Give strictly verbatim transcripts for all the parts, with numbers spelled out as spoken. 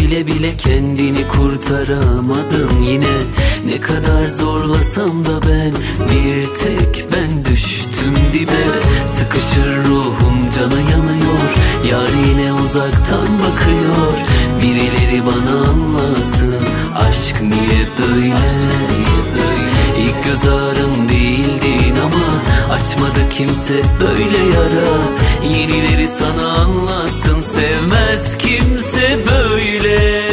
bile bile kendini kurtaramadın yine. Ne kadar zorlasam da ben, bir tek ben düştüm dibe. Sıkışır ruhum, cana yanıyor, yar yine uzaktan bakıyor. Birileri bana anlatsın, aşk niye böyle? İlk göz ağrım değildin ama açmadı kimse böyle yara. Yenileri sana anlatsın, sevmez kimse böyle.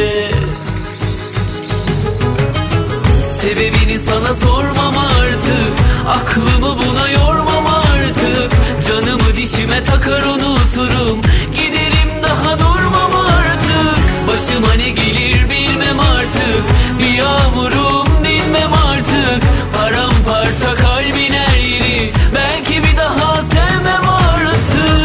Sebebini sana sormam artık, aklımı buna yormam artık. Canımı dişime takar unuturum, giderim daha durmam artık. Başıma ne gelir bilmem artık, bir yağmurum dinmem artık. Paramparça kalbin her yeri, belki bir daha sevmem artık.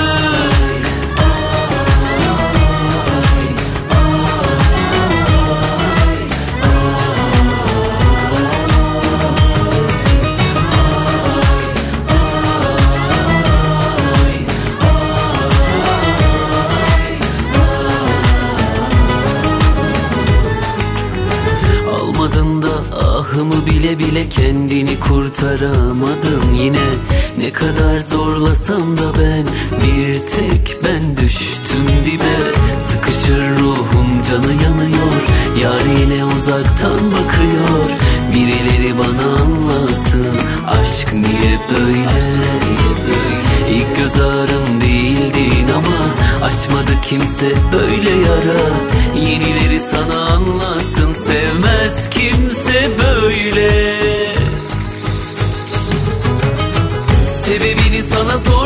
Almadın da ahımı bile bile kendini kurtaramadın yine. Ne kadar zorlasam da ben, bir tek ben düştüm dibe. Sıkışır ruhum, canı yanıyor, yar yine uzaktan bakıyor. Birileri bana anlatsın, aşk niye böyle? İlk göz ağrım değildin ama açmadı kimse böyle yara. Yenileri sana anlatsın, sevmez kimse böyle. Sebebini sana sor